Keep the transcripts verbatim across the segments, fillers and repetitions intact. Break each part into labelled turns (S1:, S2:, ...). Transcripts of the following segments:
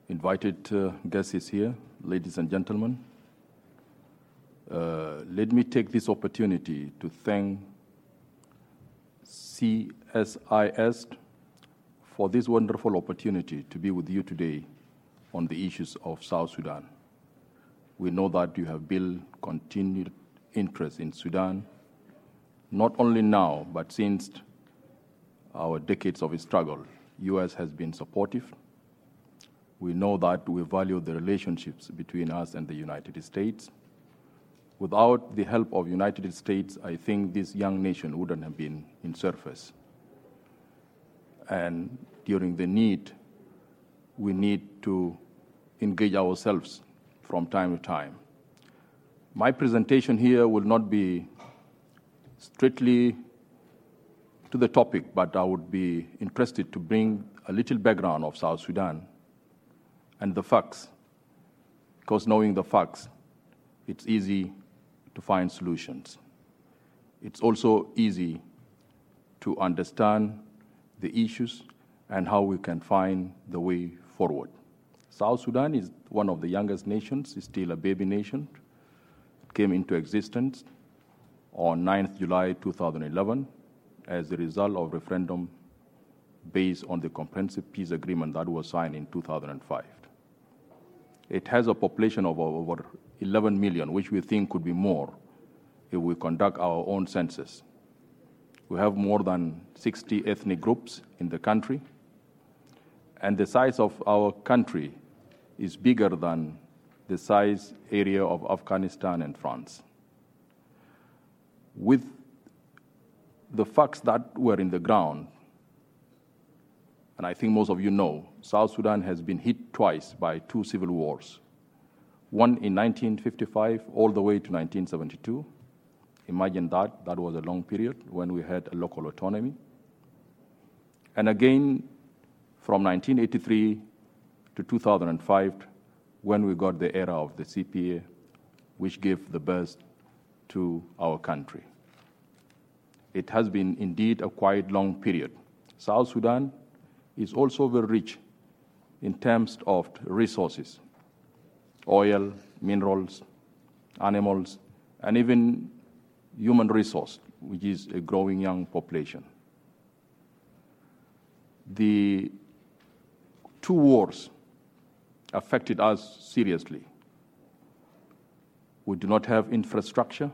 S1: invited uh, guests is here, ladies and gentlemen. Uh, let me take this opportunity to thank C S I S for this wonderful opportunity to be with you today on the issues of South Sudan. We know that you have built continued interest in Sudan, not only now, but since our decades of struggle. U S has been supportive. We know that we value the relationships between us and the United States. Without the help of the United States, I think this young nation wouldn't have been in surface. And during the need, we need to engage ourselves from time to time. My presentation here will not be strictly to the topic, but I would be interested to bring a little background of South Sudan and the facts, because knowing the facts, it's easy to find solutions. It's also easy to understand the issues and how we can find the way forward. South Sudan is one of the youngest nations, it's still a baby nation. It came into existence on ninth of July two thousand eleven as a result of referendum based on the Comprehensive Peace Agreement that was signed in two thousand five. It has a population of over eleven million, which we think could be more if we conduct our own census. We have more than sixty ethnic groups in the country, and the size of our country is bigger than the size area of Afghanistan and France. With the facts that were in the ground, and I think most of you know, South Sudan has been hit twice by two civil wars. One in nineteen fifty-five all the way to nineteen seventy-two. Imagine that, that was a long period when we had a local autonomy. And again, from nineteen eighty-three to two thousand five, when we got the era of the C P A, which gave the birth to our country. It has been indeed a quite long period. South Sudan is also very rich in terms of resources, oil, minerals, animals, and even human resource, which is a growing young population. The two wars affected us seriously. We do not have infrastructure.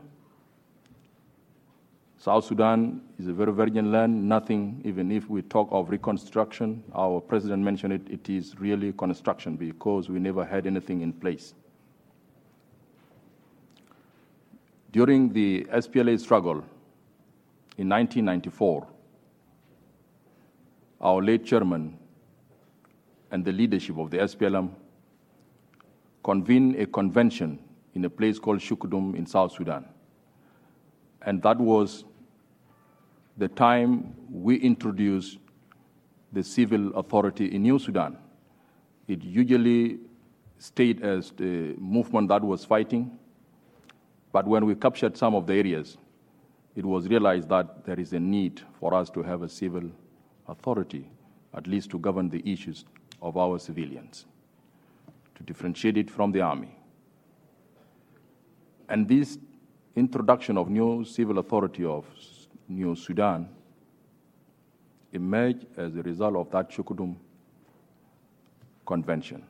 S1: South Sudan is a very virgin land, nothing, even if we talk of reconstruction, our president mentioned it, it is really construction because we never had anything in place. During the S P L A struggle in nineteen ninety-four, our late chairman and the leadership of the S P L M convened a convention in a place called Shukudum in South Sudan. And that was the time we introduced the civil authority in New Sudan. It usually stayed as the movement that was fighting, but when we captured some of the areas, it was realized that there is a need for us to have a civil authority, at least to govern the issues of our civilians, to differentiate it from the army. And this introduction of new civil authority of New Sudan emerged as a result of that Shukudum Convention.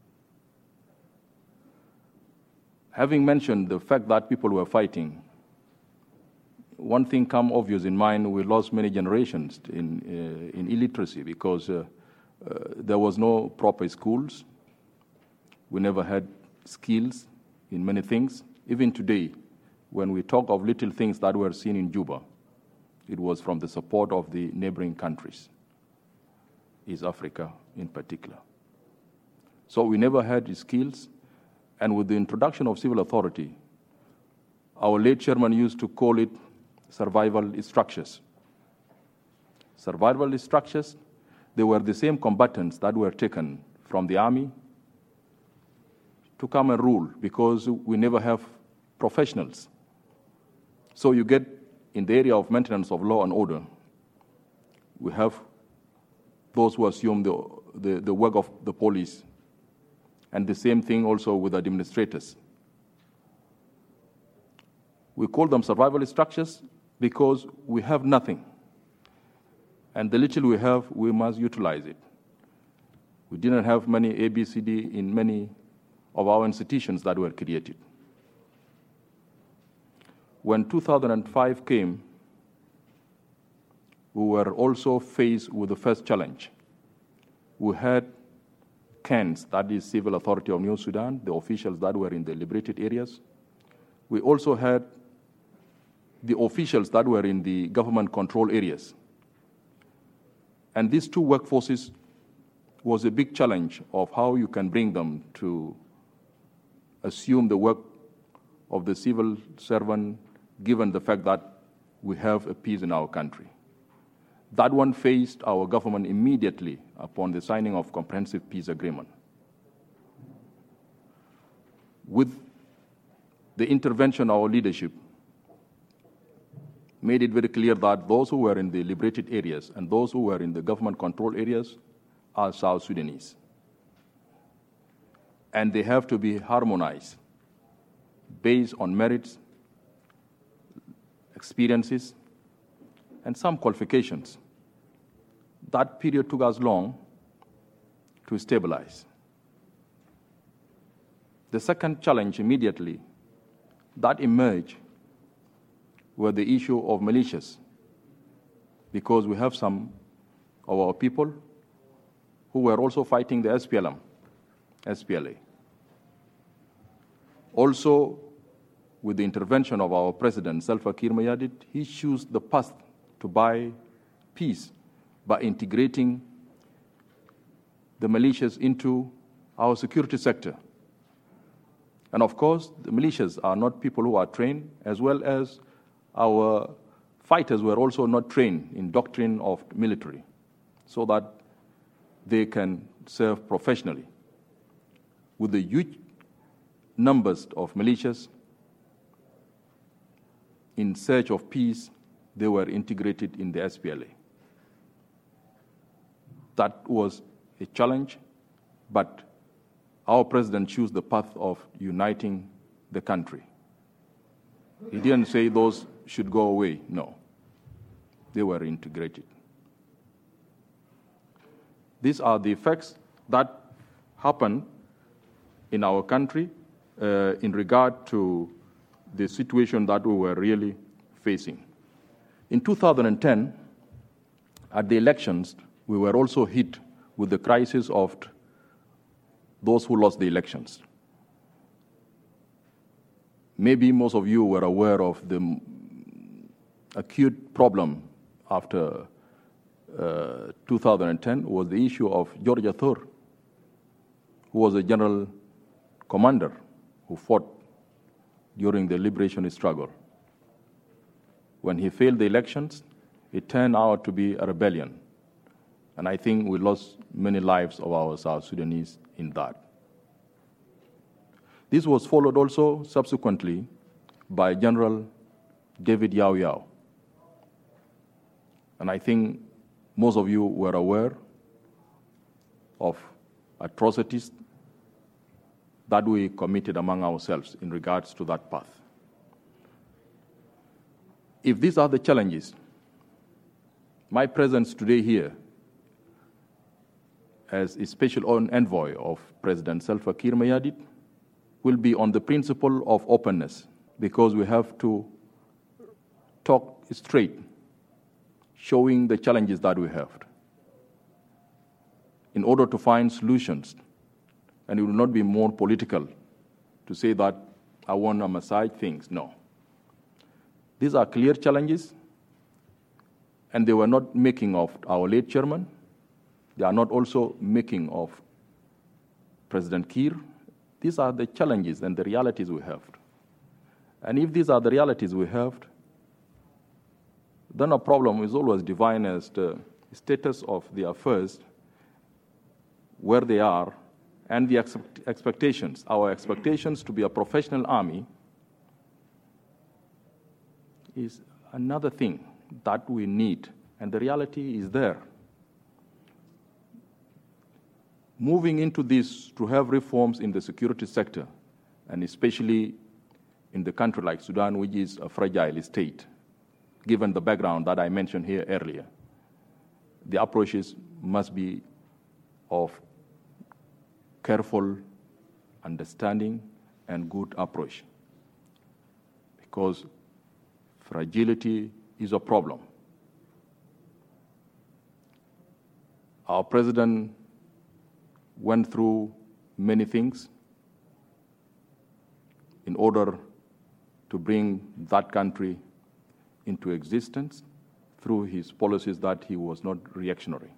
S1: Having mentioned the fact that people were fighting, one thing come obvious in mind, we lost many generations in, uh, in illiteracy because uh, uh, there was no proper schools. We never had skills in many things. Even today, when we talk of little things that were seen in Juba, it was from the support of the neighboring countries, East Africa in particular. So we never had skills, and with the introduction of civil authority, our late chairman used to call it survival structures. Survival structures, they were the same combatants that were taken from the army to come and rule because we never have professionals. So you get in the area of maintenance of law and order, we have those who assume the, the, the work of the police And the same thing also with administrators. We call them survival structures because we have nothing. And the little we have, we must utilize it. We didn't have many A B C D in many of our institutions that were created. When two thousand five came, we were also faced with the first challenge. We had C A N S, that is Civil Authority of New Sudan, the officials that were in the liberated areas. We also had the officials that were in the government control areas. And these two workforces was a big challenge of how you can bring them to assume the work of the civil servant, given the fact that we have a peace in our country. That one faced our government immediately upon the signing of comprehensive peace agreement. With the intervention of our leadership, made it very clear that those who were in the liberated areas and those who were in the government control areas are South Sudanese. And they have to be harmonized based on merits, experiences, and some qualifications. That period took us long to stabilize. The second challenge immediately that emerged were the issue of militias, because we have some of our people who were also fighting the S P L M, S P L A. Also, with the intervention of our president, Salva Kiir Mayardit, he chose the path to buy peace by integrating the militias into our security sector. And of course, the militias are not people who are trained, as well as our fighters were also not trained in doctrine of military, so that they can serve professionally. With the huge numbers of militias in search of peace, they were integrated in the S P L A. That was a challenge, but our president chose the path of uniting the country. He didn't say those should go away. No, they were integrated. These are the effects that happened in our country uh, in regard to the situation that we were really facing. In two thousand ten, at the elections, we were also hit with the crisis of those who lost the elections. Maybe most of you were aware of the acute problem after uh, two thousand ten was the issue of George Athor, who was a general commander who fought during the liberation struggle. When he failed the elections, it turned out to be a rebellion. And I think we lost many lives of our South Sudanese in that. This was followed also subsequently by General David Yao Yao. And I think most of you were aware of atrocities that we committed among ourselves in regards to that path. If these are the challenges, my presence today here as a special envoy of President Salva Kiir Mayardit will be on the principle of openness, because we have to talk straight, showing the challenges that we have, in order to find solutions. And it will not be more political to say that I want to massage things. No. These are clear challenges, and they were not making of our late chairman. They are not also making of President Kiir. These are the challenges and the realities we have. And if these are the realities we have, then a problem is always defined as the status of the affairs, where they are, and the expect- expectations. Our expectations to be a professional army is another thing that we need, and the reality is there. moving into this to have reforms in the security sector, and especially in the country like Sudan, which is a fragile state, given the background that I mentioned here earlier, the approaches must be of careful understanding and good approach, because fragility is a problem. Our president went through many things in order to bring that country into existence through his policies that he was not reactionary.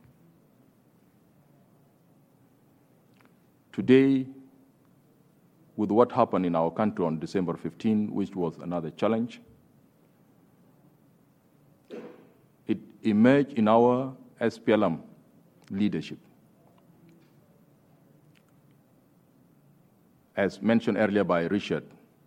S1: Today, with what happened in our country on December fifteenth, which was another challenge, it emerged in our S P L M leadership. As mentioned earlier by Richard,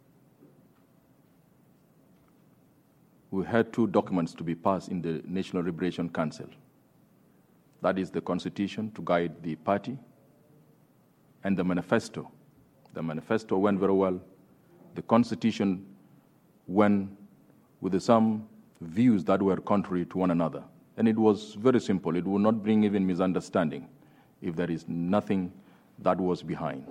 S1: we had two documents to be passed in the National Liberation Council. That is the Constitution to guide the party, and the manifesto. The manifesto went very well. The Constitution went with some views that were contrary to one another. And it was very simple. It would not bring even misunderstanding if there is nothing that was behind.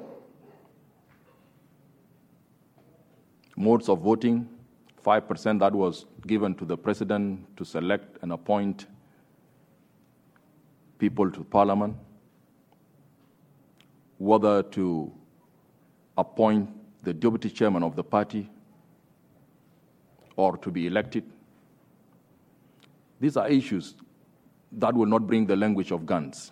S1: Modes of voting, five percent that was given to the president to select and appoint people to parliament, whether to appoint the deputy chairman of the party or to be elected. These are issues that will not bring the language of guns.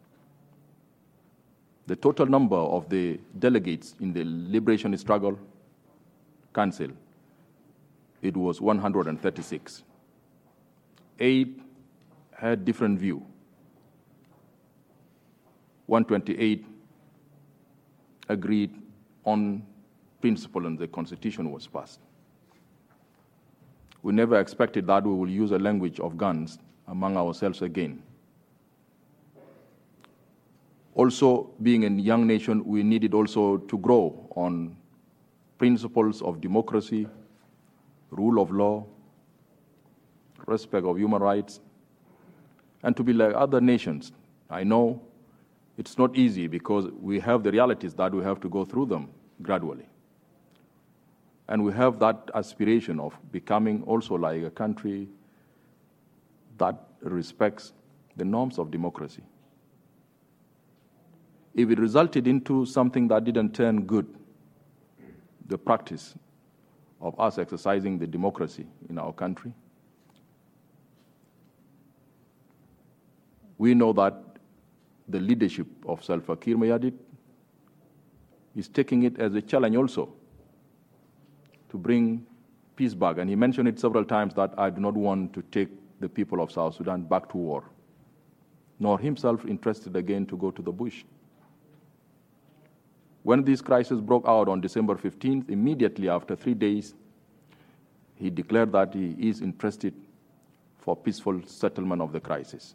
S1: The total number of the delegates in the Liberation Struggle Council, it was one hundred thirty-six. Eight had different view. one hundred twenty-eight agreed on principle and the Constitution was passed. We never expected that we will use a language of guns among ourselves again. Also, being a young nation, we needed also to grow on principles of democracy, rule of law, respect of human rights, and to be like other nations. I know it's not easy because we have the realities that we have to go through them gradually. And we have that aspiration of becoming also like a country that respects the norms of democracy. If it resulted into something that didn't turn good, the practice of us exercising the democracy in our country, we know that the leadership of Salva Kiir Mayardit is taking it as a challenge also to bring peace back. And he mentioned it several times that I do not want to take the people of South Sudan back to war, nor himself interested again to go to the bush. When this crisis broke out on December fifteenth, immediately after three days, he declared that he is interested for peaceful settlement of the crisis.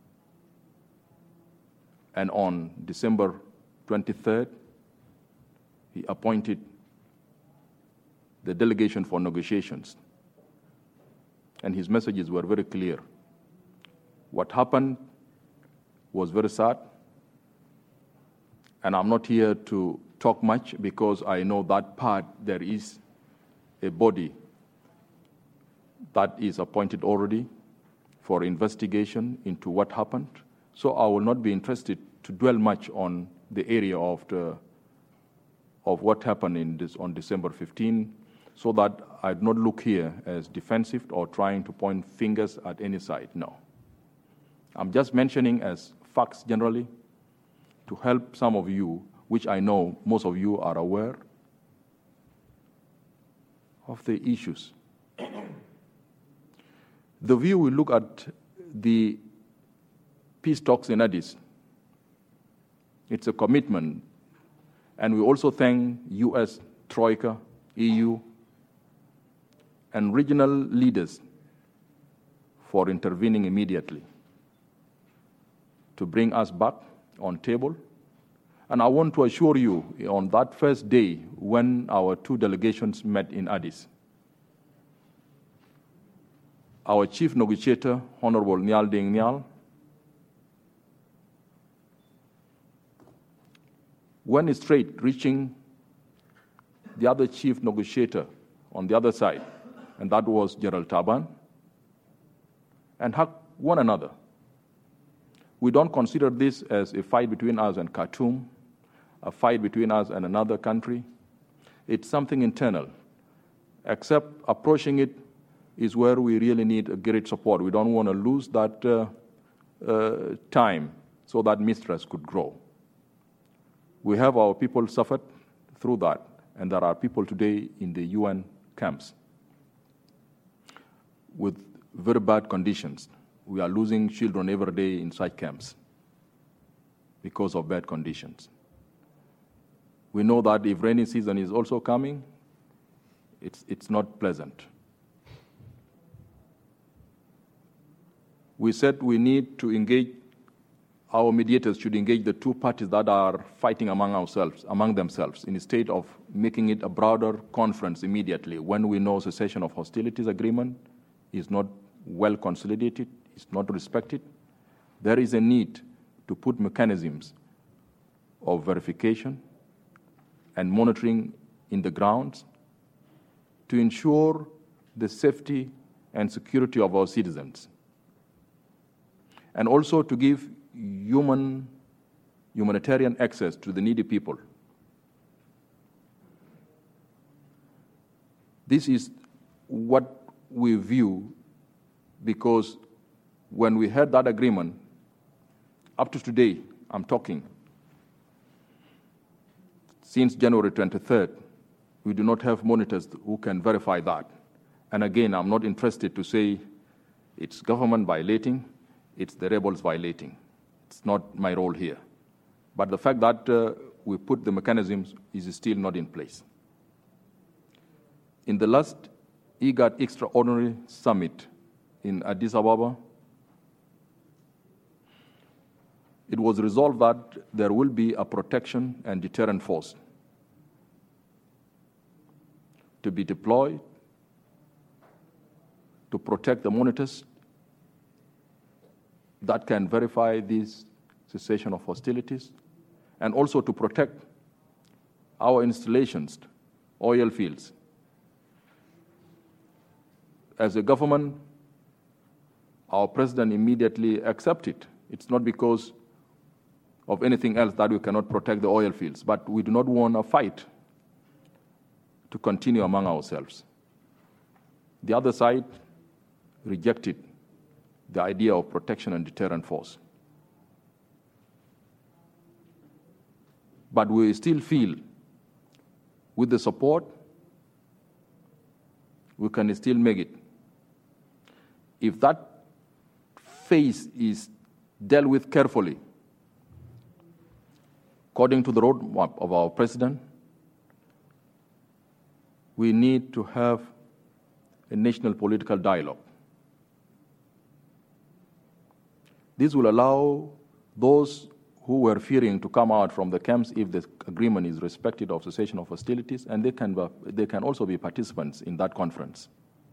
S1: And on December twenty-third, he appointed the delegation for negotiations. And his messages were very clear. What happened was very sad. And I'm not here to talk much because I know that part there is a body that is appointed already for investigation into what happened. So I will not be interested to dwell much on the area of the of what happened in this, on December fifteenth, so that I do not look here as defensive or trying to point fingers at any side. No. I'm just mentioning as facts generally to help some of you, which I know most of you are aware of the issues. The view we look at the peace talks in Addis, it's a commitment. And we also thank U S, Troika, E U, and regional leaders for intervening immediately to bring us back on table And I want to assure you, on that first day when our two delegations met in Addis, our chief negotiator, Honorable Nyal Deng Nyal, went straight, reaching the other chief negotiator on the other side, and that was Gerald Taban, and hugged one another. We don't consider this as a fight between us and Khartoum, a fight between us and another country. It's something internal. Except approaching it is where we really need a great support. We don't want to lose that uh, uh, time so that mistrust could grow. We have our people suffered through that, and there are people today in the U N camps with very bad conditions. We are losing children every day in such camps because of bad conditions. We know that if rainy season is also coming, it's, it's not pleasant. We said we need to engage, our mediators should engage the two parties that are fighting among ourselves, among themselves, instead of making it a broader conference immediately when we know cessation of hostilities agreement is not well consolidated, is not respected. There is a need to put mechanisms of verification and monitoring in the grounds to ensure the safety and security of our citizens, and also to give human, humanitarian access to the needy people. This is what we view, because when we had that agreement, up to today, I'm talking, since January twenty-third, we do not have monitors who can verify that. And again, I'm not interested to say it's government violating, it's the rebels violating. It's not my role here. But the fact that uh, we put the mechanisms is still not in place. In the last IGAD Extraordinary Summit in Addis Ababa, it was resolved that there will be a protection and deterrent force to be deployed to protect the monitors that can verify this cessation of hostilities, and also to protect our installations, oil fields. As a government, our president immediately accepted. It's not because of anything else that we cannot protect the oil fields, but we do not want a fight to continue among ourselves. The other side rejected the idea of protection and deterrent force. But we still feel with the support, we can still make it. If that phase is dealt with carefully, according to the roadmap of our president, we need to have a national political dialogue. This will allow those who were fearing to come out from the camps if the agreement is respected of cessation of hostilities, and they can, they can also be participants in that conference.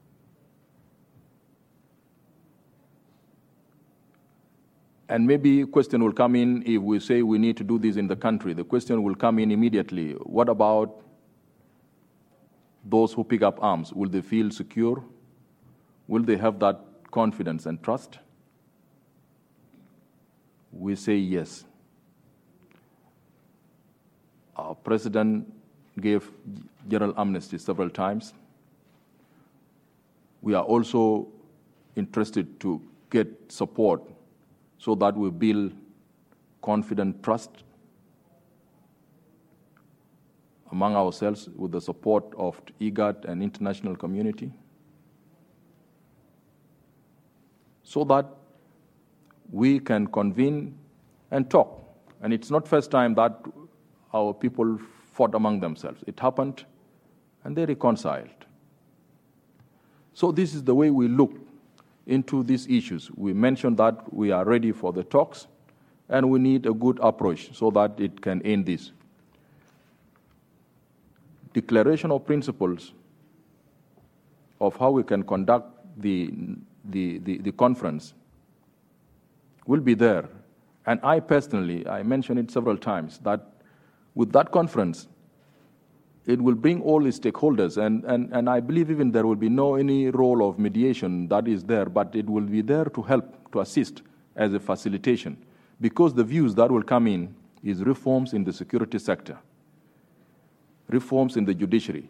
S1: And maybe a question will come in if we say we need to do this in the country. The question will come in immediately. What about those who pick up arms? Will they feel secure? Will they have that confidence and trust? We say yes. Our president gave general amnesty several times. We are also interested to get support so that we build confident trust among ourselves with the support of IGAD and international community, so that we can convene and talk. And it's not first time that our people fought among themselves. It happened, and they reconciled. So this is the way we look into these issues. We mentioned that we are ready for the talks, and we need a good approach so that it can end this. Declaration of principles of how we can conduct the, the, the, the conference will be there. And I personally, I mentioned it several times, that with that conference, it will bring all the stakeholders, and, and, and I believe even there will be no any role of mediation that is there, but it will be there to help, to assist as a facilitation, because the views that will come in is reforms in the security sector, reforms in the judiciary,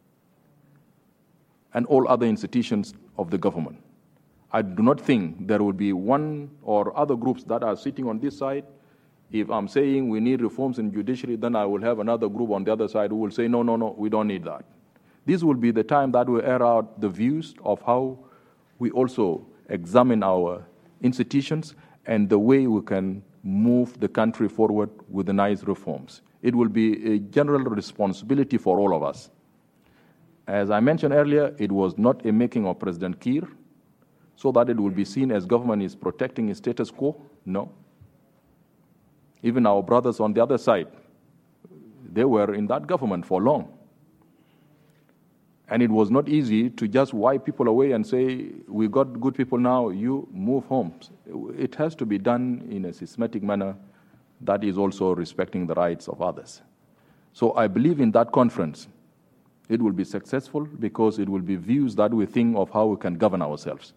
S1: and all other institutions of the government. I do not think there will be one or other groups that are sitting on this side. If I'm saying we need reforms in judiciary, then I will have another group on the other side who will say, no, no, no, we don't need that. This will be the time that we air out the views of how we also examine our institutions and the way we can move the country forward with the nice reforms. It will be a general responsibility for all of us. As I mentioned earlier, it was not a making of President Kiir so that it will be seen as government is protecting its status quo. No. Even our brothers on the other side, they were in that government for long. And it was not easy to just wipe people away and say, we got good people now, you move home. It has to be done in a systematic manner that is also respecting the rights of others. So I believe in that conference, it will be successful because it will be views that we think of how we can govern ourselves.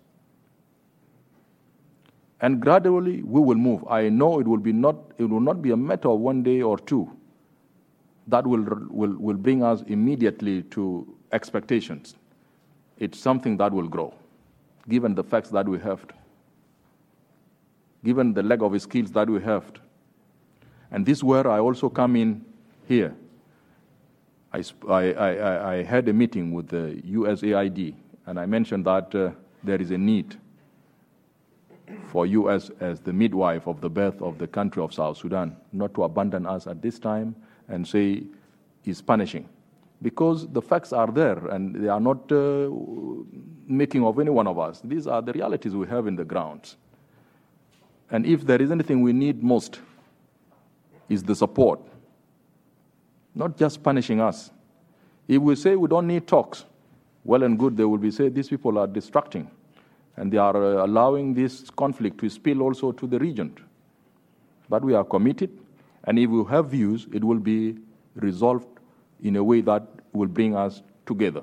S1: And gradually we will move. I know it will be not, it will not be a matter of one day or two that will, will, will bring us immediately to expectations. It's something that will grow, given the facts that we have, given the lack of skills that we have. And this is where I also come in here. I, I, I, I had a meeting with the U S A I D, and I mentioned that uh, there is a need for you as, as the midwife of the birth of the country of South Sudan, not to abandon us at this time and say it's punishing. Because the facts are there, and they are not uh, making of any one of us. These are the realities we have in the grounds. And if there is anything we need most, is the support, not just punishing us. If we say we don't need talks, well and good, they will be saying these people are distracting, and they are uh, allowing this conflict to spill also to the region. But we are committed, and if we have views, it will be resolved in a way that will bring us together.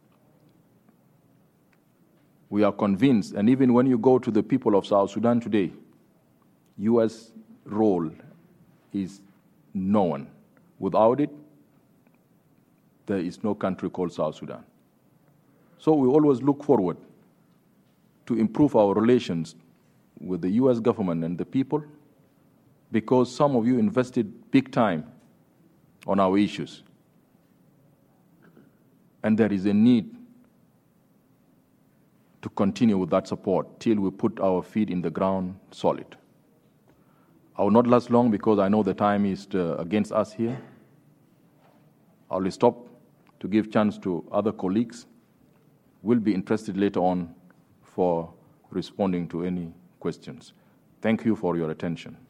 S1: We are convinced, and even when you go to the people of South Sudan today, U S role is known. Without it, there is no country called South Sudan. So we always look forward to improve our relations with the U S government and the people, because some of you invested big time on our issues. And there is a need to continue with that support till we put our feet in the ground solid. I will not last long because I know the time is uh, against us here. I will stop to give chance to other colleagues who will be interested later on for responding to any questions. Thank you for your attention.